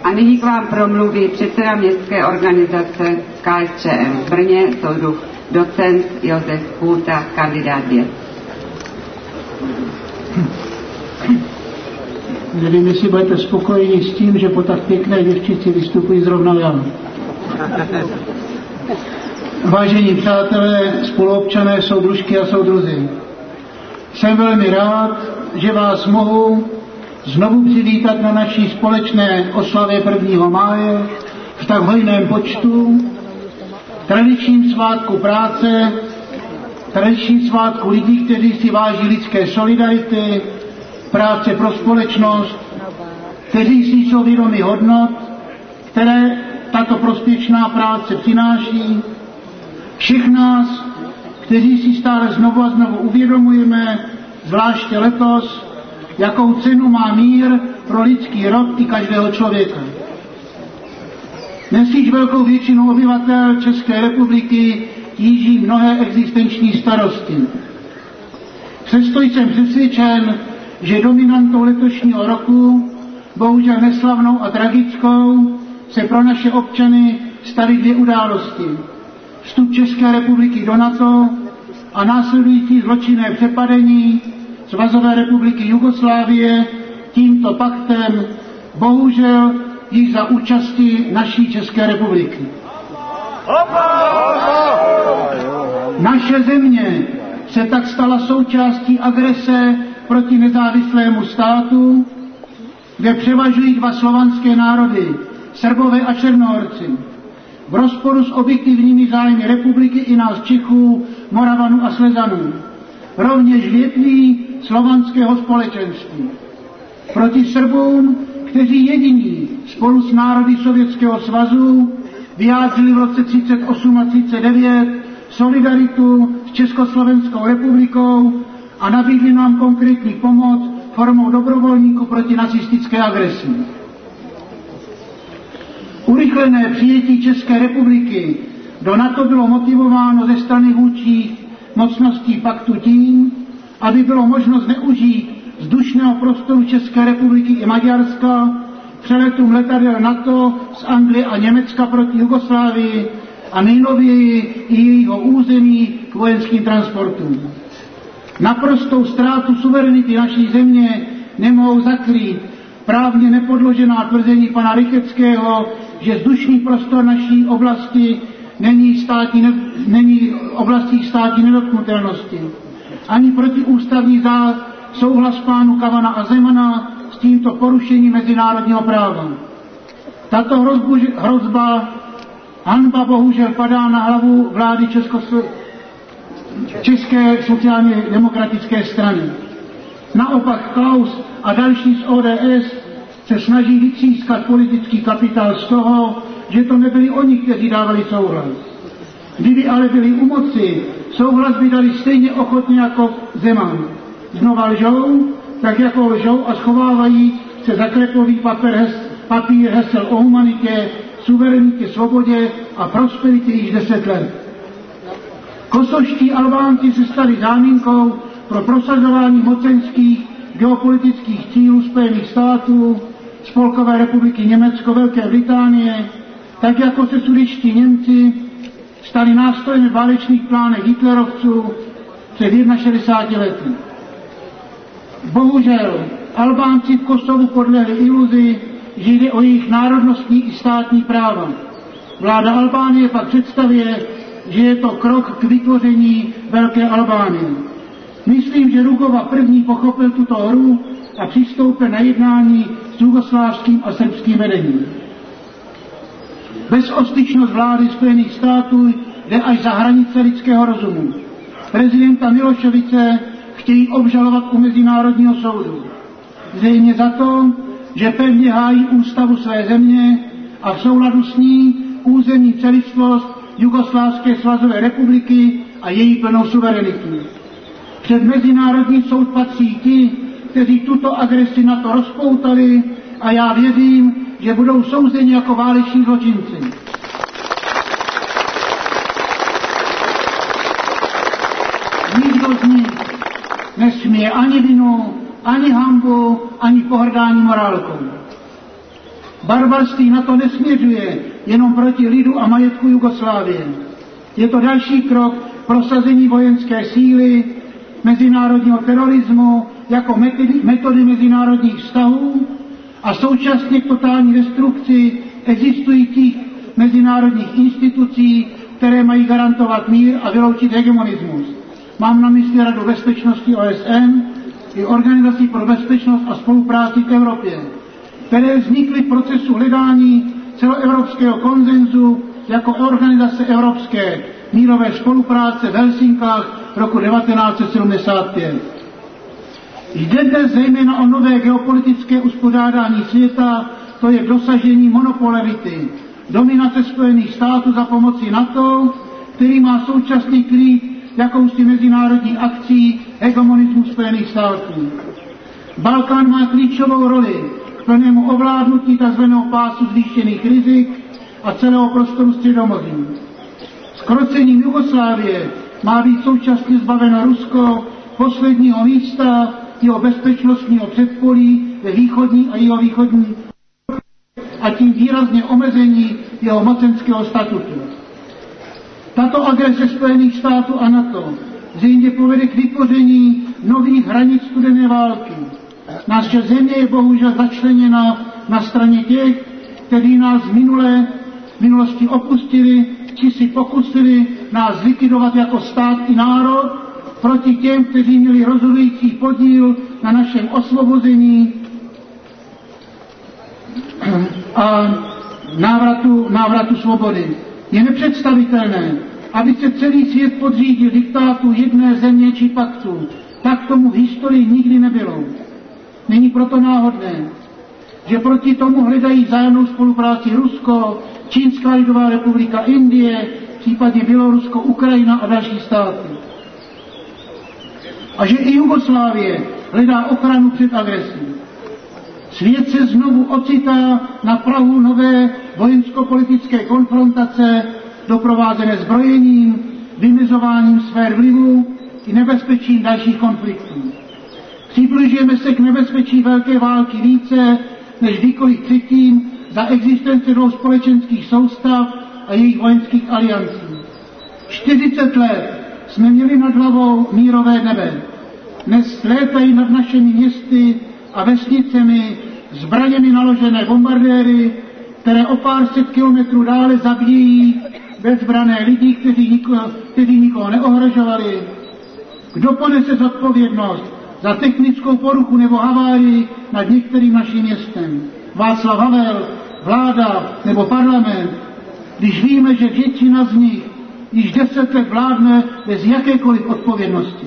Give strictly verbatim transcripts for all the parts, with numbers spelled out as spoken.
A nyní k vám promluví předseda městské organizace K S Č M v Brně, soudruh docent Josef Půta, kandidát věd. Nevím, jestli budete spokojeni s tím, že po tak pěkné děvčici vystupuji zrovna já. Vážení přátelé, spoluobčané, soudružky a soudruzi, jsem velmi rád, že vás mohu znovu přivítat na naší společné oslavě prvního máje v tak hojném počtu, tradičním svátku práce, tradičním svátku lidí, kteří si váží lidské solidarity, práce pro společnost, kteří si jsou vědomi hodnot, které tato prospěšná práce přináší. Všech nás, kteří si stále znovu a znovu uvědomujeme, zvláště letos, jakou cenu má mír pro lidský rod i každého člověka. Dnes již velkou většinu obyvatel České republiky tíží mnohé existenční starosti. Přesto jsem přesvědčen, že dominantou letošního roku, bohužel neslavnou a tragickou, se pro naše občany staly dvě události. Vstup České republiky do NATO a následující zločinné přepadení Svazové republiky Jugoslávie tímto paktem, bohužel již za účasti naší České republiky. Naše země se tak stala součástí agrese proti nezávislému státu, kde převažují dva slovanské národy, Srbové a Černohorci, v rozporu s objektivními zájmy republiky i nás Čechů, Moravanů a Slezanů, rovněž větví slovanského společenství. Proti Srbům, kteří jediní spolu s národy Sovětského svazu vyjádřili v roce třicet osm a třicet devět solidaritu s Československou republikou a nabídli nám konkrétní pomoc formou dobrovolníků proti nacistické agresi. Urychlené přijetí České republiky do NATO bylo motivováno ze strany vůdčích mocností paktu tím, aby bylo možno zneužít vzdušného prostoru České republiky i Maďarska přeletům letadel NATO z Anglie a Německa proti Jugoslávii a nejnověji i jejího území k vojenským transportům. Naprostou ztrátu suverenity naší země nemohou zakrýt právně nepodložená tvrzení pana Rychetského, že vzdušný prostor naší oblasti není, státní, ne, není oblastí státní nedotknutelnosti. Ani protiústavní zá souhlas pánů Kavana a Zemana s tímto porušením mezinárodního práva. Tato hrozbu, hrozba, hanba bohužel padá na hlavu vlády Českoslo... České sociálně demokratické strany. Naopak Klaus a další z O D S se snaží vytřískat politický kapitál z toho, že to nebyli oni, kteří dávali souhlas. Kdyby ale byli u moci, souhlas by dali stejně ochotně jako Zeman. Znova lžou, tak jako lžou a schovávají se za krepový papír, hes, papír hesel o humanitě, suverenitě, svobodě a prosperitě již deset let. Kosoští Albánci se stali záminkou pro prosazování mocenských geopolitických cílů Spojených států, Spolkové republiky Německo, Velké Británie, tak jako se sudetští Němci stali nástrojem válečných plánech hitlerovců před šedesáti jedna lety. Bohužel Albánci v Kosovu podlehli iluzi, že jde o jejich národnostní i státní práva. Vláda Albánie pak představuje, že je to krok k vytvoření Velké Albánie. Myslím, že Rugova první pochopil tuto hru a přistoupil na jednání s jugoslávským a srbským vedením. Bezostyčnost vlády Spojených států jde až za hranice lidského rozumu. Prezidenta Miloševice chtějí obžalovat u Mezinárodního soudu. Zřejmě za to, že pevně hájí ústavu své země a v souladu s ní územní celistvost Jugoslávské svazové republiky a její plnou suverenitu. Před Mezinárodní soud patří ti, kteří tuto agresi na to rozpoutali a já věřím, že budou souzeni jako váleční zločinci. Nikdo z nich nesmí ani vinu, ani hanbu, ani pohrdání morálkou. Barbarství na to nesměřuje jenom proti lidu a majetku Jugoslávie. Je to další krok prosazení vojenské síly, mezinárodního terorismu jako metody, metody mezinárodních vztahů a současně k totální destrukci existujících mezinárodních institucí, které mají garantovat mír a vyloučit hegemonismus. Mám na mysli Radu bezpečnosti O S N i Organizaci pro bezpečnost a spolupráci v Evropě, které vznikly v procesu hledání celoevropského konsenzu jako organizace evropské mírové spolupráce v Helsinkách roku devatenáct set sedmdesát pět. Jde dnes zejména o nové geopolitické uspořádání světa, to je dosažení monopolarity, dominace Spojených států za pomoci NATO, který má současně krýt jakousi mezinárodní akcí hegemonismu Spojených států. Balkán má klíčovou roli k plnému ovládnutí tzv. Pásu zvýšených rizik a celého prostoru Středomoří. Zkrocením Jugoslávie má být současně zbaveno Rusko posledního místa jeho bezpečnostního předpolí ve východní a jihovýchodní a tím výrazně omezení jeho mocenského statutu. Tato agrese Spojených států a NATO zřejmě povede k vytvoření nových hranic studené války. Naše země je bohužel začleněna na straně těch, kteří nás v minulé minulosti opustili, či si pokusili nás zlikvidovat jako stát i národ, proti těm, kteří měli rozhodující podíl na našem osvobození a návratu, návratu svobody. Je nepředstavitelné, aby se celý svět podřídil diktátu jedné země či paktu. Tak tomu v historii nikdy nebylo. Není proto náhodné, že proti tomu hledají vzájemnou spolupráci Rusko, Čínská lidová republika, Indie, případně Bělorusko, Ukrajina a další státy. A že i Jugoslávie hledá ochranu před agresí. Svět se znovu ocitá na prahu nové vojensko-politické konfrontace, doprovázené zbrojením, vymezováním sfér vlivu i nebezpečím dalších konfliktů. Přibližujeme se k nebezpečí velké války více než kdykoliv předtím za existence dvou společenských soustav a jejich vojenských aliancí. čtyřicet let jsme měli nad hlavou mírové nebe. Dnes létají nad našimi městy a vesnicemi zbraněmi naložené bombardéry, které o pár set kilometrů dále zabíjí bezbrané lidi, kteří nikoho, kteří nikoho neohrožovali. Kdo ponese zodpovědnost za technickou poruchu nebo havárii nad některým naším městem? Václav Havel, vláda nebo parlament, když víme, že většina z nich již deset let vládne bez jakékoliv odpovědnosti.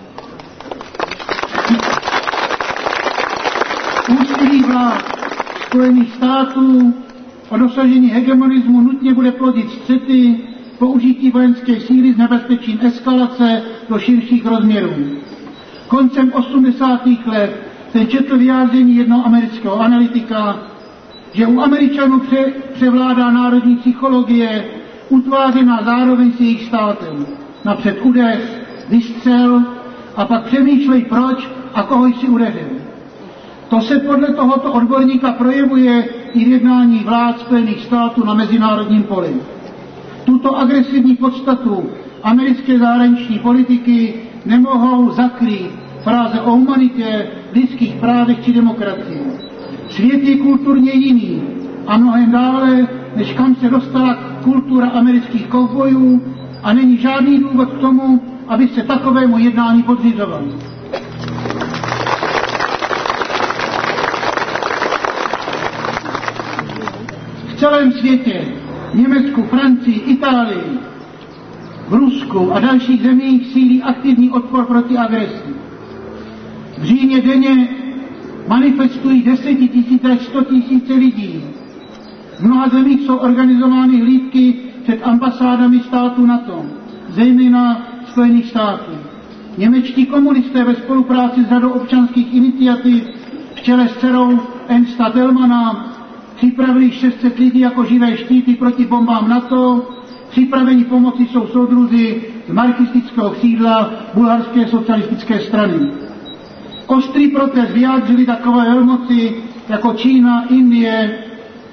Úsilí vlád Spojených států o dosažení hegemonismu nutně bude plodit střety, použití vojenské síly s nebezpečím eskalace do širších rozměrů. Koncem osmdesátých let jsem četl vyjádření jednoho amerického analytika, že u Američanů pře, převládá národní psychologie, utvářená zároveň s jejich státem. Napřed udeř, vystřel a pak přemýšlej proč a koho jsi udeřil. To se podle tohoto odborníka projevuje i v jednání vlád Spojených států na mezinárodním poli. Tuto agresivní podstatu americké zahraniční politiky nemohou zakrýt fráze o humanitě, lidských právech či demokracii. Svět je kulturně jiný a mnohem dále, než kam se dostala kultura amerických kovbojů a není žádný důvod k tomu, aby se takovému jednání podřizoval. V celém světě, v Německu, Francii, Itálii, v Rusku a dalších zemích sílí aktivní odpor proti agresi. V Římě denně manifestují desetitisíce až sto tisíce lidí. V mnoha zemích jsou organizovány hlídky před ambasádami států NATO, zejména Spojených států. Němečtí komunisté ve spolupráci s řadou občanských iniciativ v čele s dcerou Ernsta Thälmanna připravili šest set lidí jako živé štíty proti bombám NATO. Připraveni pomoci jsou soudruzi z marxistického křídla bulharské socialistické strany. Ostrý protest vyjádřili takové velmoci jako Čína, Indie,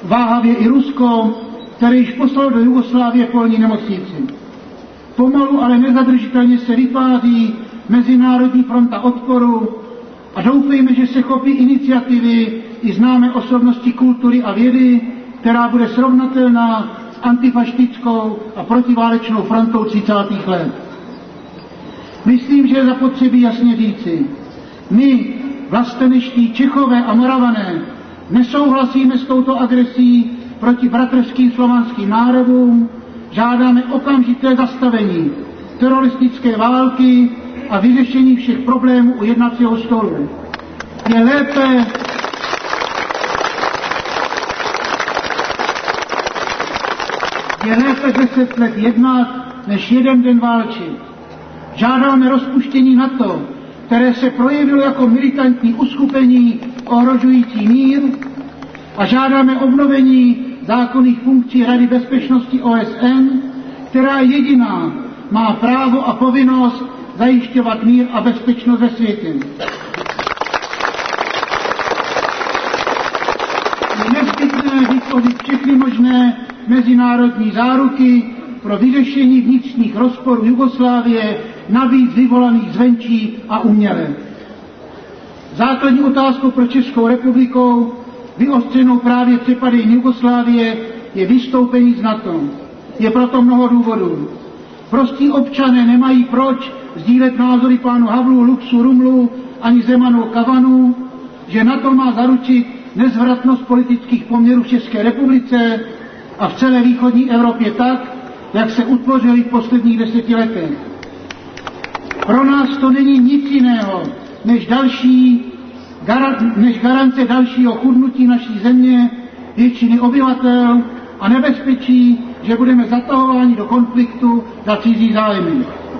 váhavě i Rusko, které již poslalo do Jugoslávie polní nemocnici. Pomalu, ale nezadržitelně se vytváří mezinárodní fronta odporu a doufejme, že se chopí iniciativy i známé osobnosti kultury a vědy, která bude srovnatelná s antifašistickou a protiválečnou frontou třicátých let. Myslím, že je zapotřebí jasně říci, my, vlasteneští Čechové a Moravané, nesouhlasíme s touto agresí proti bratrským slovanským národům, žádáme okamžité zastavení teroristické války a vyřešení všech problémů u jednacího stolu. Je lépe je lépe deset let jednat, než jeden den válčit. Žádáme rozpuštění NATO, které se projevilo jako militantní uskupení ohrožující mír, a žádáme obnovení zákonných funkcí Rady bezpečnosti O S N, která jediná má právo a povinnost zajišťovat mír a bezpečnost ve světě. Je nezbytné vytvořit všechny možné mezinárodní záruky pro vyřešení vnitřních rozporů Jugoslávie, navíc vyvolaných zvenčí a uměle. Základní otázkou pro Českou republikou, vyostřenou právě přepadením Jugoslávie, je vystoupení z NATO. Je proto mnoho důvodů. Prostí občané nemají proč sdílet názory pánu Havlu, Luxu, Rumlu ani Zemanu, Kavanu, že NATO má zaručit nezvratnost politických poměrů v České republice a v celé východní Evropě tak, jak se utvořily v posledních deseti letech. Pro nás to není nic jiného, než, další, než garance dalšího chudnutí naší země, většiny obyvatel a nebezpečí, že budeme zatahováni do konfliktu za cizí zájmy.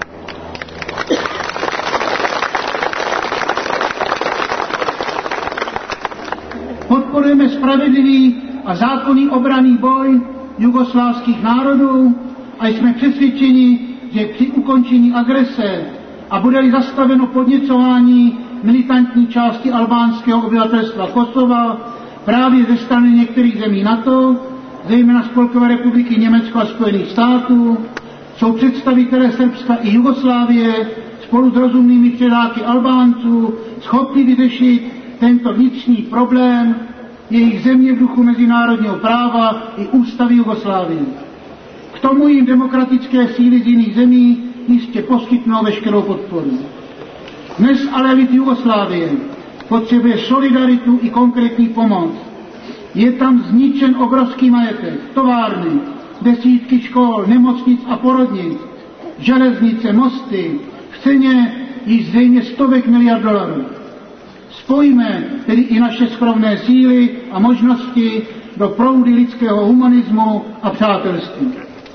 Podporujeme spravedlivý a zákonný obranný boj jugoslávských národů a jsme přesvědčeni, že při ukončení agrese a bude-li zastaveno podněcování militantní části albánského obyvatelstva Kosova právě ze strany některých zemí NATO, zejména Spolkové republiky Německo a Spojených států, jsou představitelé Srbska i Jugoslávie spolu s rozumnými předáky Albánců schopni vyřešit tento vnitřní problém jejich země v duchu mezinárodního práva i ústavy Jugoslávie. K tomu jim demokratické síly z jiných zemí jistě poskytnou veškerou podporu. Dnes ale lid Jugoslávie potřebuje solidaritu i konkrétní pomoc. Je tam zničen obrovský majetek, továrny, desítky škol, nemocnic a porodnic, železnice, mosty, v ceně již zřejmě stovek miliard dolarů. Spojíme tedy i naše skromné síly a možnosti do proudy lidského humanismu a přátelství.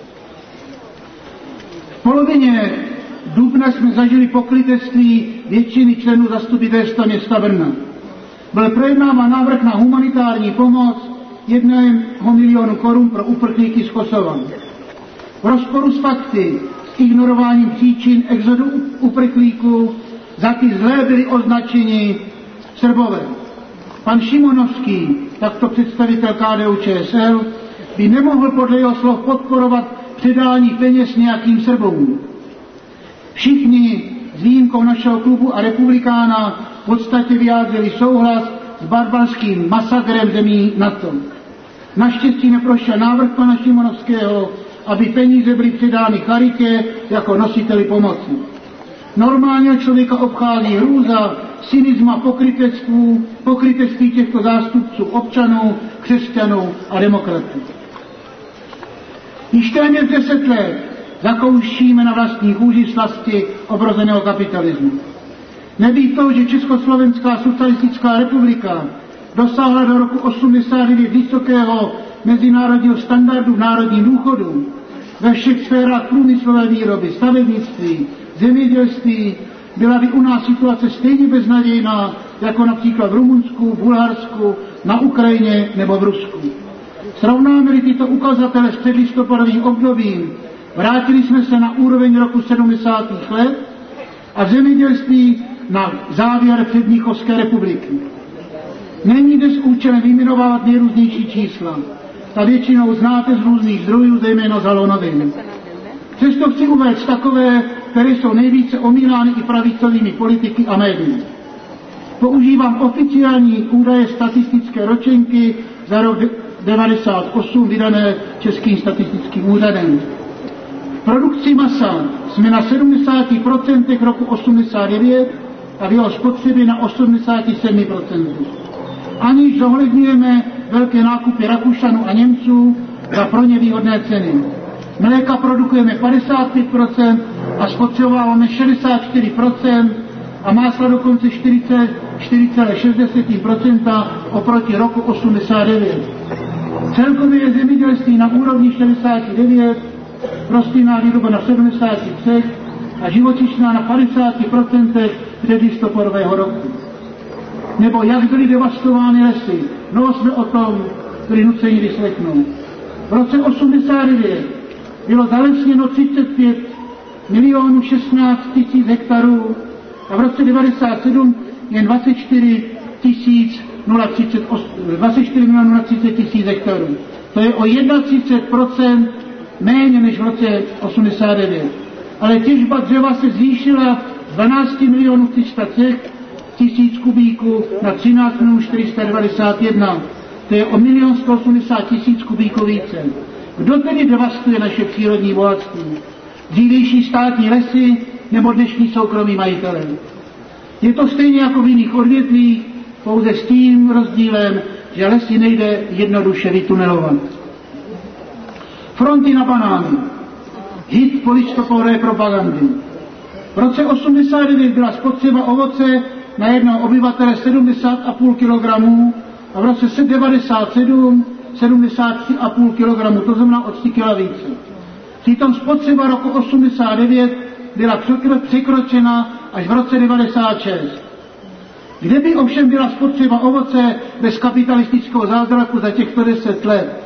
V polovině dubna jsme zažili pokrytectví většiny členů zastupitelstva města Brna. Byl projednáván návrh na humanitární pomoc jednoho milionu korun pro uprchlíky z Kosova. V rozporu s fakty, s ignorováním příčin exodu uprchlíků, za ty zlé byli označeni Srbové. Pan Šimonovský, takto představitel K D U Č S L, by nemohl podle jeho slov podporovat předání peněz nějakým Srbům. Všichni s výjimkou našeho klubu a republikána v podstatě vyjádřili souhlas s barbarským masakrem zemí NATO. Naštěstí neprošel návrh pana Šimonovského, aby peníze byly předány charitě jako nositeli pomoci. Normálního člověka obchází hrůza, cynisma, pokrytectví, pokrytectví těchto zástupců občanů, křesťanů a demokratů. Již téměř deset let zakoušíme na vlastní kůži slasti obrozeného kapitalismu. Neví to, že Československá socialistická republika dosáhla do roku osmdesát devět vysokého mezinárodního standardu v národním důchodu ve všech sférách průmyslové výroby, stavebnictví, zemědělství, byla by u nás situace stejně beznadějná, jako například v Rumunsku, Bulharsku, na Ukrajině nebo v Rusku. Srovnáme-li tyto ukazatele s předlistopadovým obdobím, vrátili jsme se na úroveň roku sedmdesátých let a v zemědělství na závěr předmnichovské republiky. Není dnes účelem vyjmenovávat nejrůznější čísla. Ta většinou znáte z různých zdrojů, zejména z Halonovin. Přesto chci uvést takové, které jsou nejvíce omílány i pravicovými politiky a médií. Používám oficiální údaje statistické ročenky za rok devadesát osm vydané Českým statistickým úřadem. V produkci masa jsme na sedmdesáti procentech roku osmdesát devět a v jeho spotřebě na osmdesáti sedmi procentech. Aniž zohledňujeme velké nákupy Rakušanů a Němců za pro ně výhodné ceny. Mléka produkujeme padesát pět procent a spotřebováváme šedesát čtyři procent a másla dokonce čtyři celá šest procenta oproti roku osmdesát devět. Celkově je zemědělství na úrovni šedesát devět, rostlinná výroba na sedmdesát tři a živočišná na padesáti procentech předlistopadového roku. Nebo jak byly devastovány lesy, no jsme o tom byli nuceni vyslechnout. V roce osmdesát devět bylo zalesněno třicet pět milionů šestnáct tisíc hektarů a v roce devadesát sedm jen dvacet čtyři milionů třicet tisíc hektarů. To je o třicet jedna procent méně než v roce osmdesát devět. Ale těžba dřeva se zvýšila z dvanáct milionů tři sta tisíc kubíků na třináct milionů čtyři sta devadesát jedna. To je o milion sto osmdesát tisíc kubíků více. Kdo tedy devastuje naše přírodní bohatství? Dřívější státní lesy nebo dnešní soukromí majitelé? Je to stejně jako v jiných odvětvích, pouze s tím rozdílem, že lesy nejde jednoduše vytunelovat. Fronty na banány. Hit polistopadové propagandy. V roce osmdesát devět byla spotřeba ovoce na jednoho obyvatele sedmdesát celá pět kilogramů a v roce devadesát sedm sedmdesát tři celá pět kilogramů, to znamená o tři kila více. Přitom spotřeba roku osmdesát devět byla překročena až v roce devadesát šest. Kde by ovšem byla spotřeba ovoce bez kapitalistického zázraku za těchto deset let?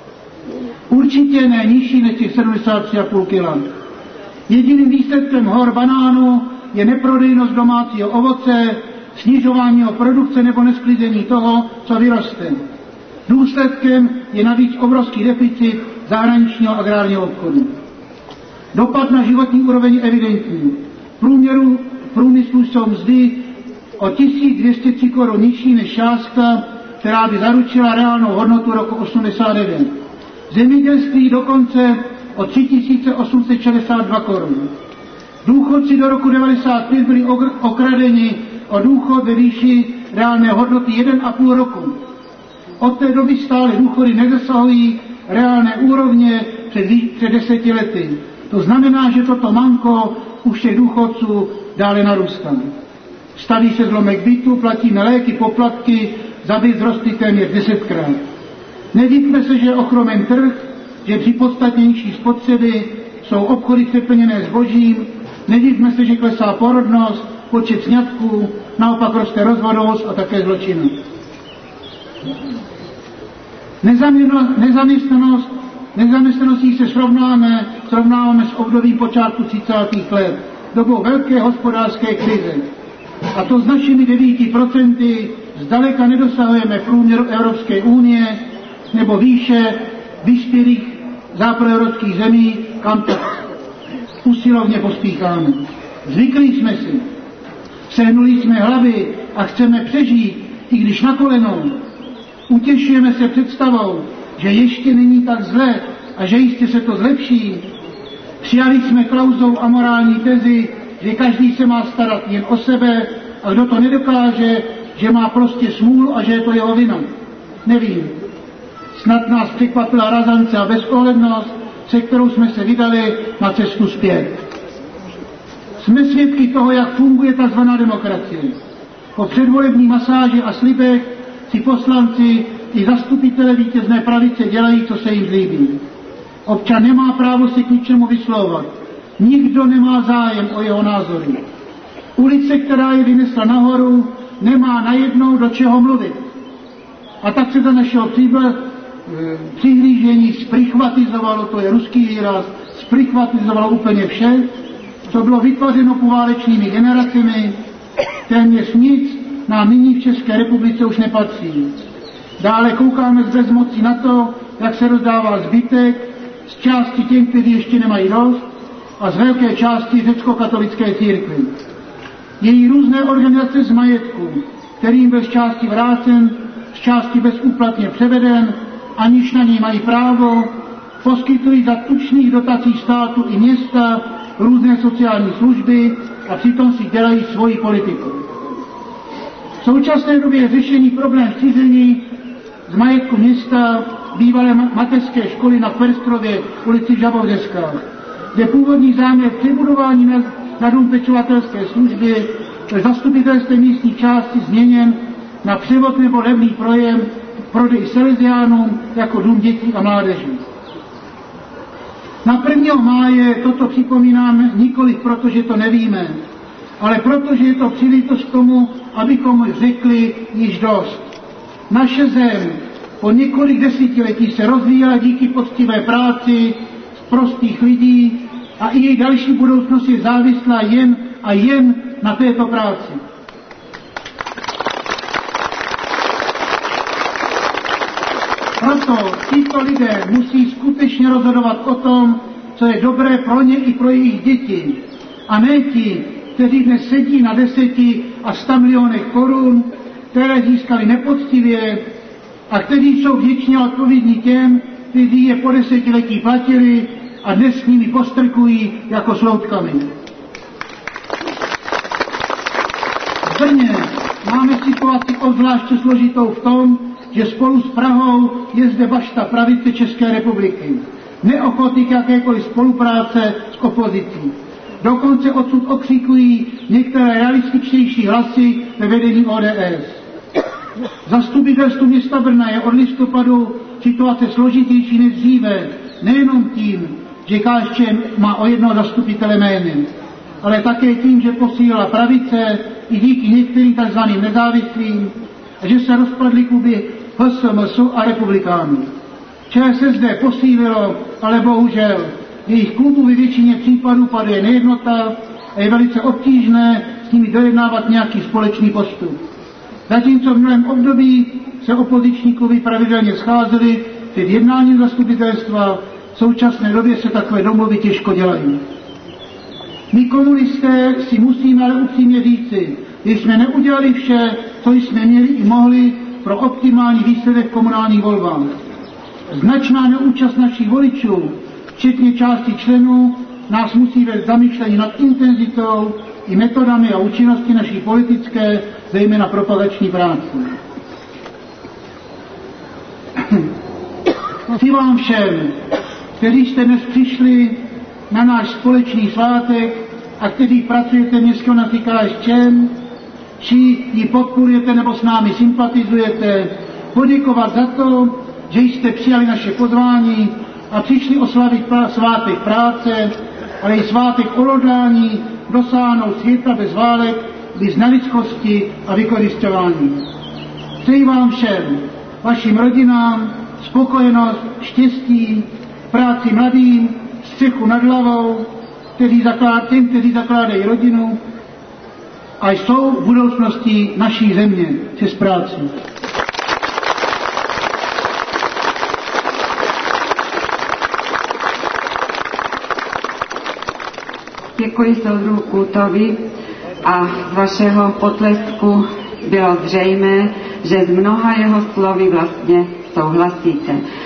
Určitě ne nižší než těch sedmdesát tři celá pět kila. Jediným výsledkem hor banánu je neprodejnost domácího ovoce, snižování jeho produkce nebo nesklizení toho, co vyroste. Důsledkem je navíc obrovský deficit zahraničního agrárního obchodu. Dopad na životní úroveň je evidentní. V průměru v průmyslu jsou mzdy o tisíc dvě stě tři korun nižší než částka, která by zaručila reálnou hodnotu roku osmdesát devět. Zemědělství dokonce o tři tisíce osm set šedesát dva korun. Důchodci do roku devadesát pět byli okradeni o důchod ve výši reálné hodnoty jeden a půl roku. Od té doby stále důchody nedosahují reálné úrovně před, před deseti lety. To znamená, že toto manko už těch důchodců dále narůstá. Staví se zlomek bytu, platíme léky, poplatky, za byt zrostly téměř desetkrát. Nedivme se, že je ochromen trh, že při podstatně nižší spotřeby jsou obchody přeplněné zbožím, nedivme se, že klesá porodnost, počet sňatků, naopak roste rozvodovost a také zločinnost. Nezaměstnanost, nezaměstnaností se srovnáme, srovnáváme s obdobím počátku třicátých let, dobou velké hospodářské krize. A to s našimi devíti procenty zdaleka nedosahujeme průměru Evropské unie nebo výše vyspělých západoevropských zemí, kam tak usilovně pospícháme. Zvykli jsme si, sehnuli jsme hlavy a chceme přežít, i když na kolenou. Utěšujeme se představou, že ještě není tak zle a že jistě se to zlepší. Přijali jsme Klausovou amorální tezi, že každý se má starat jen o sebe a kdo to nedokáže, že má prostě smůlu a že je to jeho vina. Nevím. Snad nás překvapila razance a bezohlednost, se kterou jsme se vydali na cestu zpět. Jsme svědky toho, jak funguje tzv. Demokracie. Po předvolební masáži a slibech si poslanci i zastupitelé vítězné pravice dělají, co se jim líbí. Občan nemá právo si k ničemu vyslovovat. Nikdo nemá zájem o jeho názory. Ulice, která je vynesla nahoru, nemá najednou do čeho mluvit. A tak se za našeho příběh, přihlížení sprichvatizovalo, to je ruský výraz, sprichvatizovalo úplně vše, co bylo vytvořeno poválečnými generacemi, téměř nic nám nyní v České republice už nepatří. Dále koukáme z bezmoci na to, jak se rozdává zbytek z části těm, kteří ještě nemají dost, a z velké části řecko-katolické církve. Její různé organizace z majetku, kterým byl z části vrácen, z části bezúplatně převeden, aniž na něj mají právo, poskytují za tučných dotací státu i města různé sociální služby a přitom si dělají svoji politiku. V současné době řešení problém cizení z majetku města bývalé mateřské školy na Perstrově ulici Žabovřeská, kde původní záměr přebudování na, na dům pečovatelské služby v zastupitelství místní části změněn na převod nebo levný projem prodej Salesiánům jako dům dětí a mládeže. Na prvního máje toto připomínáme nikoli proto, že to nevíme, ale protože je to příležitost k tomu, abychom řekli již dost. Naše zem po několik desetiletí se rozvíjela díky poctivé práci prostých lidí a i její další budoucnost je závislá jen a jen na této práci. Proto tito lidé musí skutečně rozhodovat o tom, co je dobré pro ně i pro jejich děti. A ne ti, kteří dnes sedí na deseti a sta milionech korun, které získali nepoctivě a kteří jsou vděčně odpovědní těm, kteří je po desetiletí platili a dnes s nimi postrkují jako sloutkami. V Brně máme situaci obzvláště složitou v tom, že spolu s Prahou je zde bašta pravice České republiky. Neochoty k jakékoliv spolupráce s opozicí. Dokonce odsud okřikují některé realističtější hlasy ve vedení O D S. Zastupitelstvu města Brna je od listopadu situace složitější než dříve, nejenom tím, že K S Č M má o jednoho zastupitele méně, ale také tím, že posílila pravice i díky některým tzv. Nezávislým a že se rozpadly kluby H S M S a republikánů. ČSSD posílilo, ale bohužel jejich klubu ve většině případů paduje nejednota a je velice obtížné s nimi dojednávat nějaký společný postup. Zatímco v minulém období se opoziční kluby pravidelně scházely před jednáním zastupitelstva, v současné době se takové domluvy těžko dělají. My komunisté si musíme ale upřímně říci, že jsme neudělali vše, co jsme měli i mohli pro optimální výsledek v komunálních volbách. Značná neúčast našich voličů, včetně části členů, nás musí vést zamýšlení nad intenzitou i metodami a účinnosti naší politické, zejména propagační práce. Chci vám všem, kteří jste dnes přišli na náš společný svátek a kteří pracujete v městské organizaci K S Č M, či ji podporujete nebo s námi sympatizujete, poděkovat za to, že jste přijali naše pozvání a přišli oslavit svátek práce, ale i svátek odhodlání dosáhnout světa bez válek, bez nelidskosti a vykořisťování. Přeji vám všem, vašim rodinám, spokojenost, štěstí, práci mladým, střechu nad hlavou, kteří zakládají, těm, kteří zakládají rodinu a jsou v budoucnosti naší země přes práci. Děkuji soudru Kůtovi a z vašeho potlesku bylo zřejmé, že z mnoha jeho slovy vlastně souhlasíte.